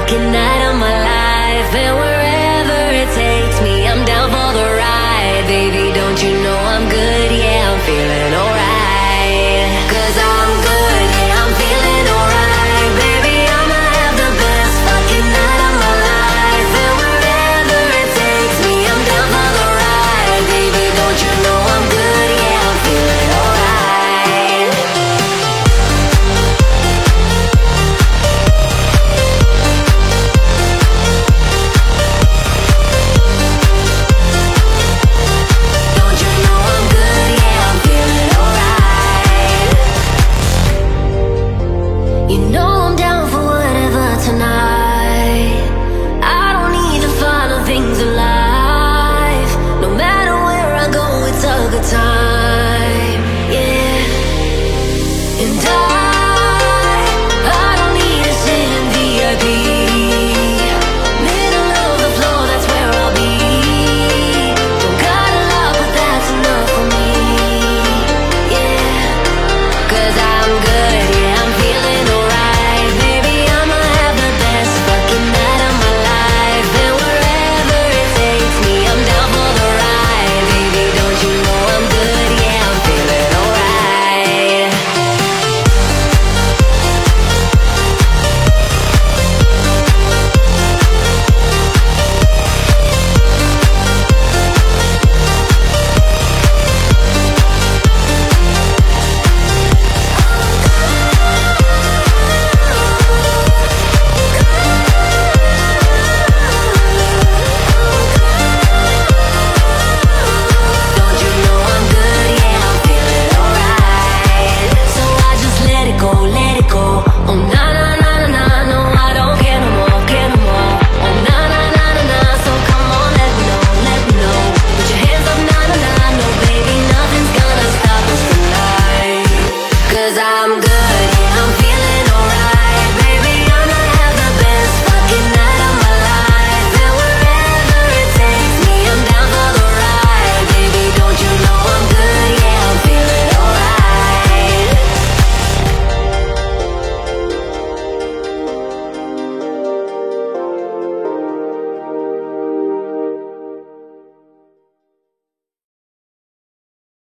fucking night of my life, and wherever it takes me, I'm down for the ride. Baby, don't you know I'm good? Yeah, I'm feeling alright. 'Cause I'm good, yeah, I'm feeling alright. Baby, I'ma have the best fucking night of my life, and wherever it takes me, I'm down for the ride. Baby, don't you know I'm good? Yeah, I'm feeling alright. Don't you know I'm good? Yeah, I'm feeling alright. You know I'm down for whatever tonight. I don't need the final things in life. No matter where I go, it's a good time. Yeah. And